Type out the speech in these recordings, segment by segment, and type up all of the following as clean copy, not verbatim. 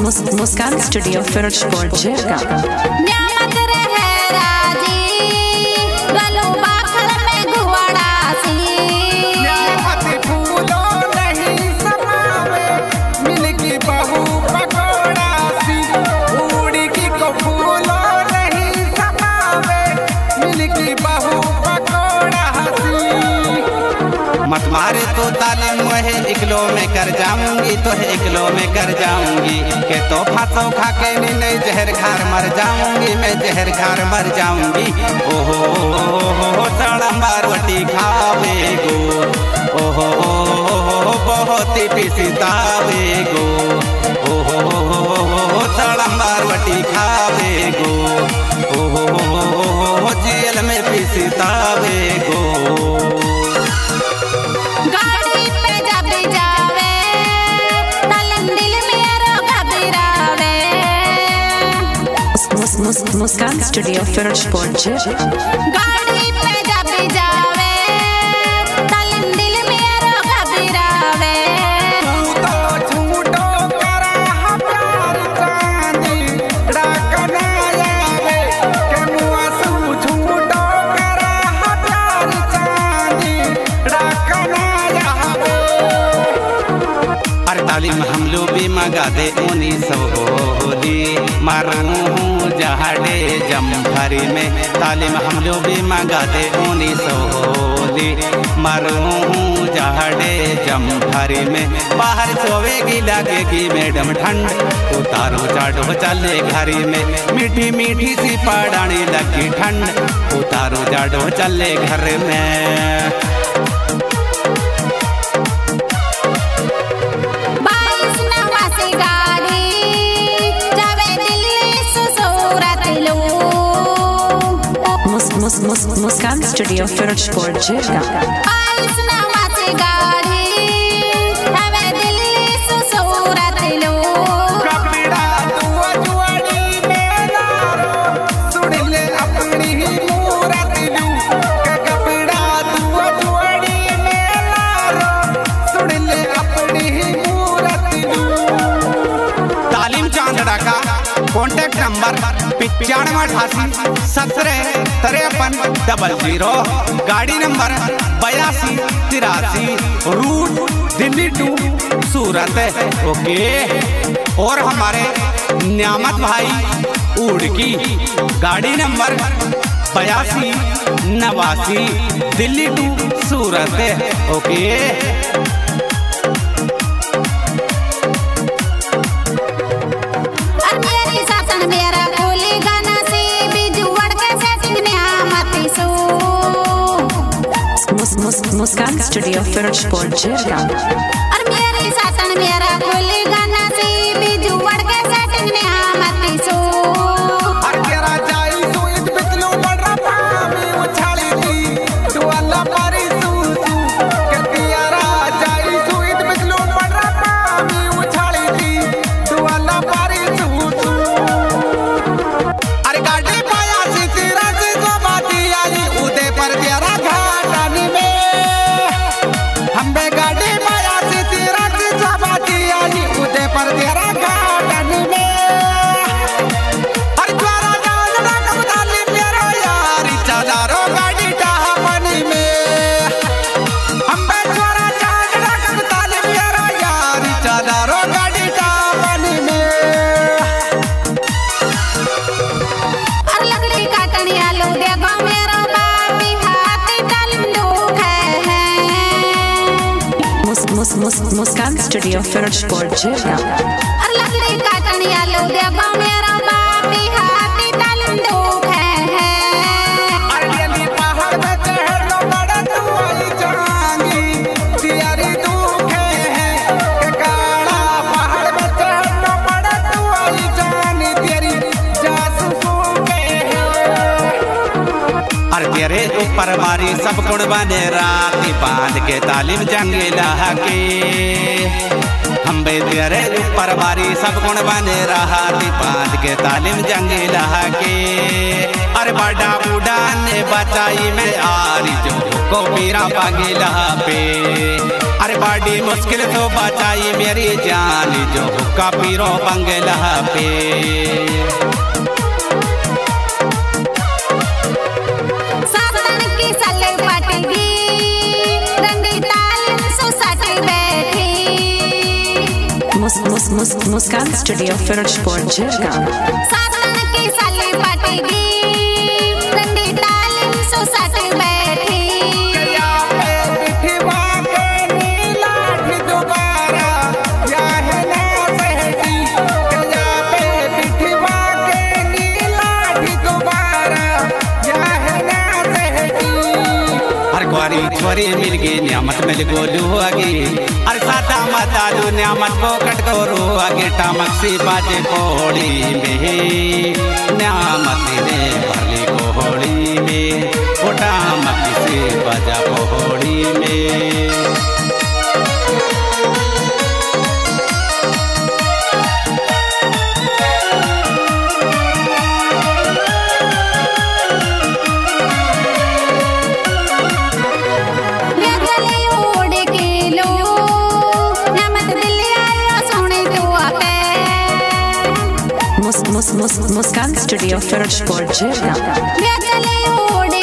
मुस्कान studio Firozpur झरका। न्यामत रहे राजी गलो बाखर में घुवड़ा सी न्यामत फूलो नहीं समावे मिलकी बहू पकोड़ा सी उड़ी की को फूलो नहीं समावे मिलकी बहू पकोड़ा सी। मत मारे तो तालीम है इकलो में कर जाऊंगी तो है इकलो में कर जाऊंगी के तो फांसों खा के नहीं जहर खार मर जाऊंगी मैं जहर खार मर जाऊंगी। ओहो सड़म्बार रोटी खावे गो ओहो बहुत पिसतावे गो ओहो सड़म्बार रोटी खावे गो ओहो जेल में पिसतावे गो। गाड़ी पे जब जावे तलन दिल मेरो घबरावे मुस्कान स्टूडियो फिरोजपुर झरका। गाड़ी पे जब जावे तलन दिल मेरो घबरावे तू तो झूठो करा प्यार चांदी डाकना आवे के मुआ सू झूठो करा प्यार चांदी डाकना आवे। अरे तालीम हम लोग भी मगा दे उनी होली मारूं जहाड़े जमभरी में तालीम हम लोग भी मगा दे उनी होली मारूं जहाड़े जमभरी में बाहर सोवेगी लगेगी मैडम ठंड उतारो चाटो चले घरी में मीठी मीठी सी पड़ानी लगी ठंड उतारो चाटो चले घर में। 22 नवासी गाड़ी जावे दिल्ली से सूरत लो मुस्कान स्टूडियो फिरोजपुर झरका। 22 नवासी गाड़ी जावे दिल्ली से सूरत लो कपड़ा दुआ जुआड़ी में लारो सुन ले अपनी ही मूरत लू के कपड़ा दुआ जुआड़ी में लारो सुन ले अपनी ही मूरत लू। तालीम चांदड़ा का कॉन्टैक्ट नंबर 9517530000 गाड़ी number 8283 route Delhi to Surat okay. और हमारे न्यामत भाई उड़की गाड़ी number 8289 Delhi to Surat okay. मेरी सासन मेरा खोली गाना से बिजुवड़ के सेटिंग न्यामती सो मुस्कान स्टूडियो फिरोजपुर झरका। और मेरी सासन मेरा खोली गाना से बिजुवड़ के सेटिंग न्यामती सो हर तेरा जाई सुइत बितलू बड़ा पामी उछाली थी दुआला पारी सूसू के तेरा जाई सुइत बितलू बड़ा पामी उछाली थी दुआला पारी सूसू। अरे गाड़ी पाया सी तेरा से को बाती आई उदय पर तेरा घाटानी में हम बे गाड़ी पाया सी तेरा से को बाती आई उदय पर तेरा घाटानी में। हर द्वारा जान रकम डाली मेरा यारी चादारो गाड़ी टाहपनी में हम बे द्वारा जान रकम डाली मेरा यारी चादारो गाड़ी टाहपनी में। और लकड़ी काटनी आलू देखो मेरा बापी हाथी डालिम दुख है मुस्कान स्टूडियो फिरोजपुर झरका। और लकड़ी काटनी आलू देखो मेरा बापी हाथी डालिम दुख है अरली पहाड़ में चढ़ बड़ा तू आई जाएंगी तियारी दुखे है के काला पहाड़ में चढ़ बड़ा तू आई जानी तेरी जासूसों के है। अरे तेरे ऊपर मारी सब कुर्बाने रात बांध के तालीम जंगला के हम बे तेरे ऊपर मारी सब कुर्बाने रात बांध के तालीम जंगला के। अरे बड़ा बूढ़ा ने बचाई में आरी जो को पीरा पागिला पे अरे बड़ी मुश्किल तो बचाई मेरी जान जो हुक्का पीरो बंगला पे। साधन की सले पटेगी रंडी ताल सोसाइटी बैठी। मुस्कान स्टूडियो फिरोजपुर झरगांव। साधन की सले पटेगी रंडी ताल सोसाइटी बैठी। छोरी मिल गई नियामत मिल गोलू आगे। अरे सादा मदालू नियामत को कट करो आगे टामक सी बाजे कोड़ी में। नियामत ने भरली कोहड़ी में वो टामक से बाजा कोहड़ी में। मुस्कान स्टूडियो फिरोजपुर झरगांव।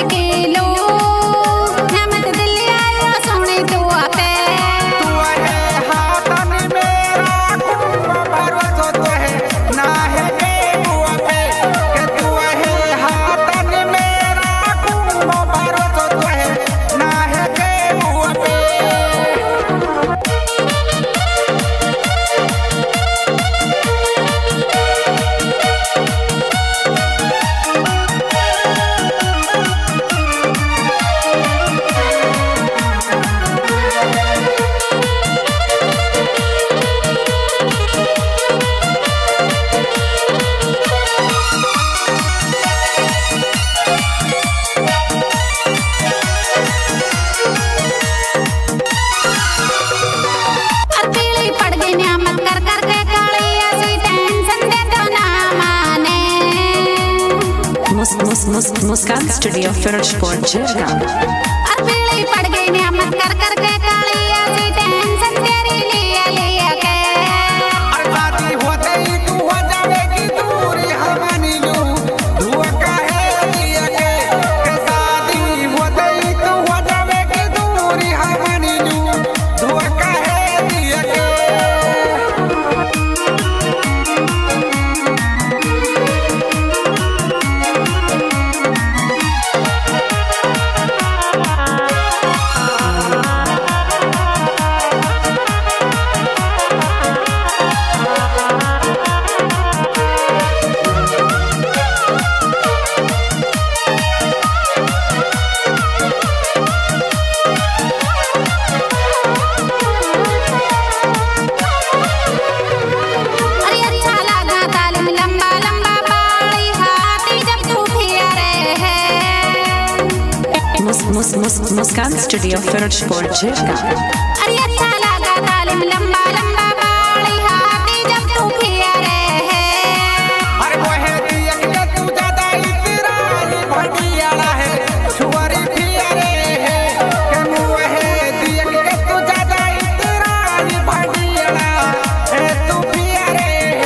मुस्कान स्टूडियो फिरोजपुर झरगांव। अकेले पड़ गई नियामत कर कर के काली ऐसी टेंशन तेरी लिया लिया के। अरे शादी होते ही तू हो जाएगी दूरी हमारी लू दुआ काहे दिया के शादी होते ही तू हो जाएगी दूरी हमारी लू दुआ काहे दिया के। मुस्कान स्टूडियो फिरोजपुर झरगांव। अरे अच्छा लगा तालिम लंबा लंबा बाड़ी हाथी जब तू फिरे है। अरे वो है दिया के तू ज्यादा इतराई भटियाला है छुआरी फिरे है के मुँह है दिया के तू ज्यादा इतराई भटियाला है तू फिरे है।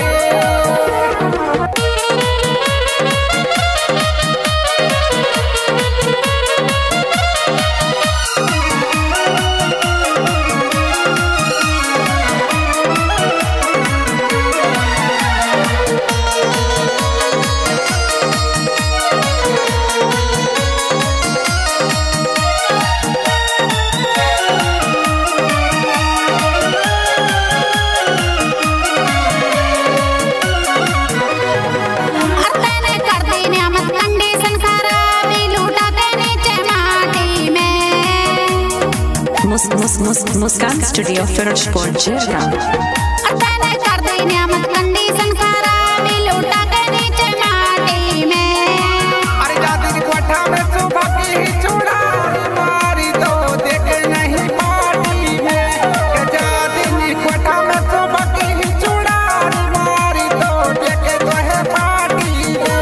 मुस्कान स्टूडियो फिरोजपुर झरगांव। अतने कर दी नियामत कंडीशन खराबी लूटा के नीचे माटी में। अरे जाती कोठा में सुबह की ही चूड़ा मारी तो देखे नहीं पार्टी में के जाती कोठा में सुबह की ही चूड़ा मारी तो देखे तो है पार्टी में।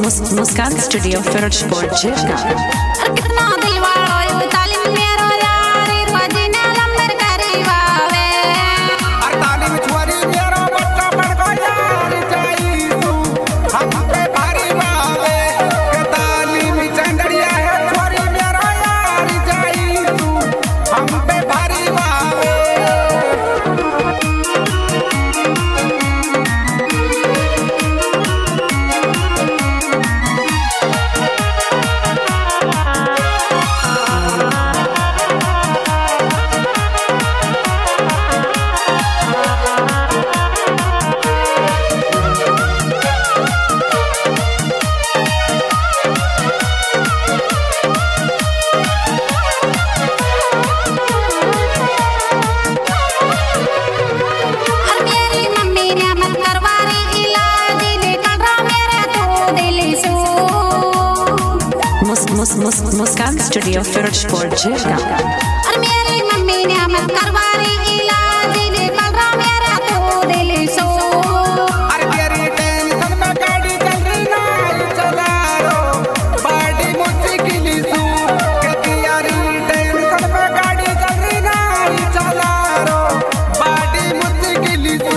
मुस्कान स्टूडियो फिरोजपुर झिरका। कितना दिल वालो यो तालीम मेरो यारी रोजीने लंबर करीवावे तालीम छुरी मेरो बच्चा पढ़ को यार जाईसू हम पे भारी बावे के तालीम चंदड़िया है छुरी मेरो यार जाईसू हम पे भारी बावे मुस्कान स्टूडियो फिरोजपुर झिरका। और मेरी मम्मी ने मत करवारी इलाज निकल रहा मेरा तो दिल सो अरे तेरी टेंशन में गाड़ी चल रही ना चला रो बड़ी मुश्किल सू के तेरी टेंशन में गाड़ी चल रही ना चला रो बड़ी मुश्किल सू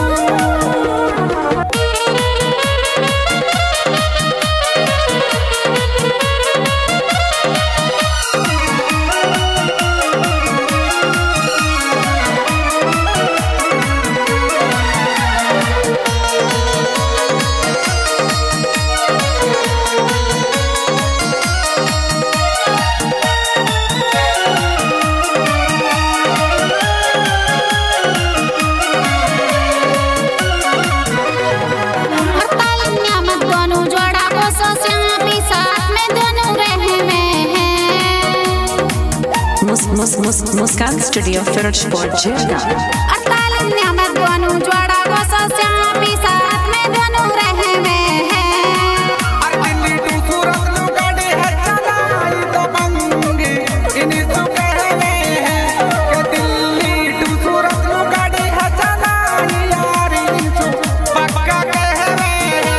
मुस्कान स्टूडियो फिरोजपुर झिरका। तालीम नियामत दोनों जोड़ा को सोचा भी साथ में दोनों रहे में है अरे दिल्ली टू सूरत लो गाड़ी है चलाई तो बंगी इन्हीं सु कहवे हैं कि दिल्ली टू सूरत लो गाड़ी है चलाई यार इन्हीं सु पक्का कहवे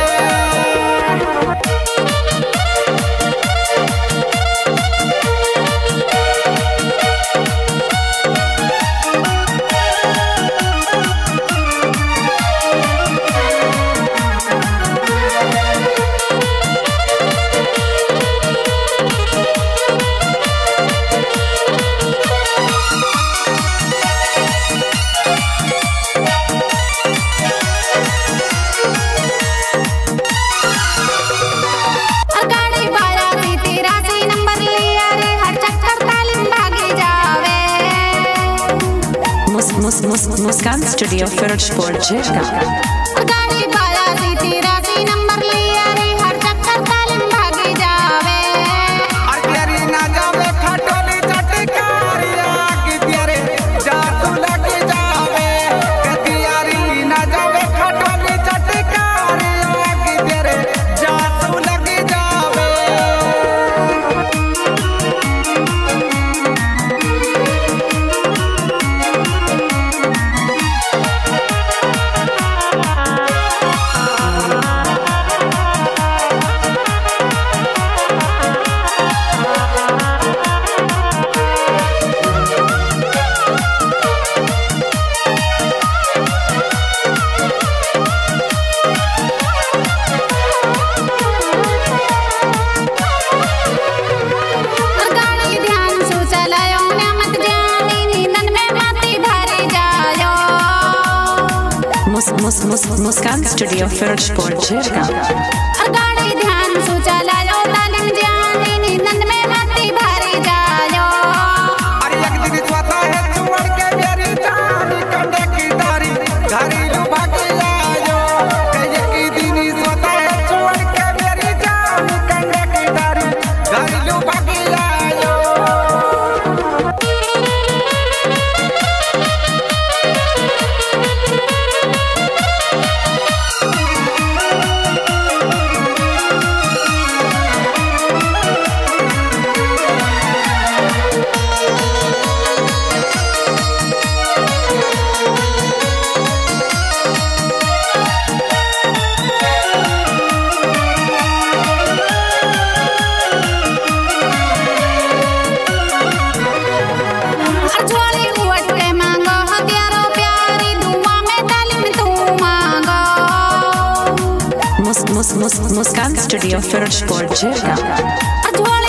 मुस्कान स्टूडियो फिरोजपुर झिरका। गाड़ी बाया सी तेरा सी नंबर लिया रे हर चक्कर तालीम भागी जावे अरे तेरी ना जावे खटोली चटकारी आगे तेरे जातू लग जावे के तेरी ना जावे खटोली चटकारी आगे तेरे जातू लग जावे मुस्कान स्टूडियो फिरोजपुर झिरका। गाड़ी ध्यान से चलायो तालीम जानी नींद में मती भरी जायो अरे एक दिन स्वतः है चुवर के मेरी जानी कंडे की दारी घरेलू भाग आयो एक दिन स्वतः है चुवर के मेरी जानी कंडे की दारी घरेलू भाग आयो Muskan Studio Firoजपुर झरगांव झोले